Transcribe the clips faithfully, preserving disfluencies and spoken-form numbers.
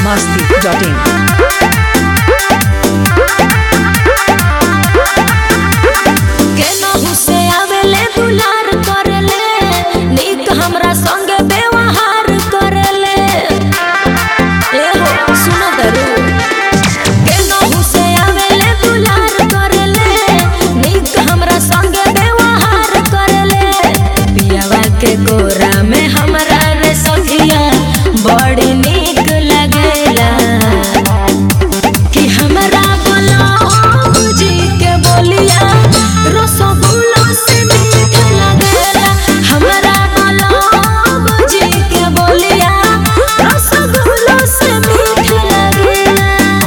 मस्ती dot इन। केनहु से आवेले दुलार करेले, नीक हमरा संगे व्यवहार करेले। ए हो सुनो दरू, केनहु से आवेले दुलार करेले, नीक हमरा संगे व्यवहार करेले। पियावा के कोरा में हमरा रे सखिया बड़ी नीक लगेला कि हमरा बोलो जी के बोलिया रसगुल्ला से मीठ लगेला। हमरा बोलो जी के बोलिया रसगुल्ला से मीठ लगेला।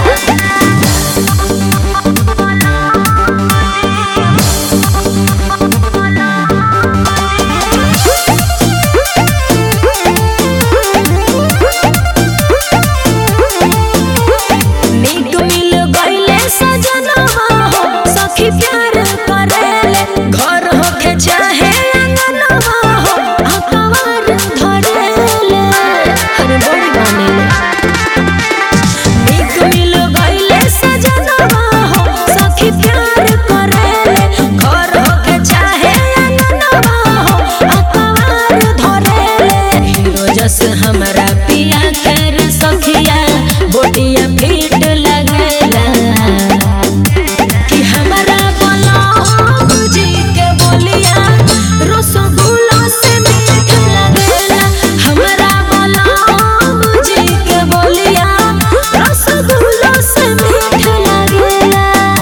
नीक मिल गइले सजनवा हो, सखी प्यार करेले। घर होके चाहे अंगनवा हो, अकवार धरेले। अरे बड़ी बनेले। नीक मिल गइले सजनवा हो, सखी प्यार करेले। घर होके चाहे अंगनवा हो, अकवार धरेले। हीरो जस हमरा पिया कर सखिया बोटिया फीट लगेला कि हमरा बोलो जी के बोलिया रसगुल्ला से मीठ लगेला। हमरा बोलो जी के बोलिया रसगुल्ला से मीठ लगेला।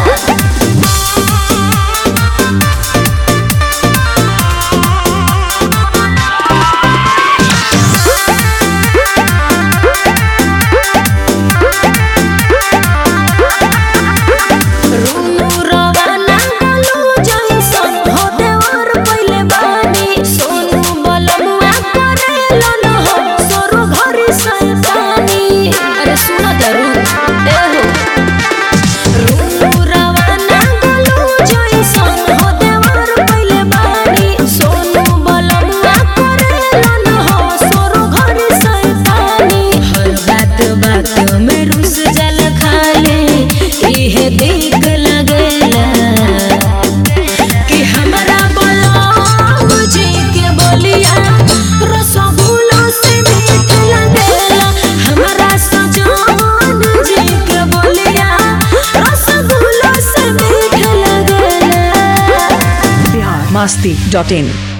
रूनु रवाना गलू जैसन हो देवर पहिले बानी। सोनू बलमुआ करेलन हो सोरो घरी सैतानी। अरे सुनो दरू ए हो, रूनु रवाना गलू जैसन हो देवर पहिले बानी। सोनू बलमुआ करेलन हो सोरो घरी सैतानी। हर बात बात में रुस जल खाले इहे दिक लगेला कि हमरा बोलो जी के बोलिया रसगुल्ला से मीठ लगेला। हमरा सजन जी के बोलिया रसगुल्ला से मीठ लगेला। बिहार मस्ती डॉट इन।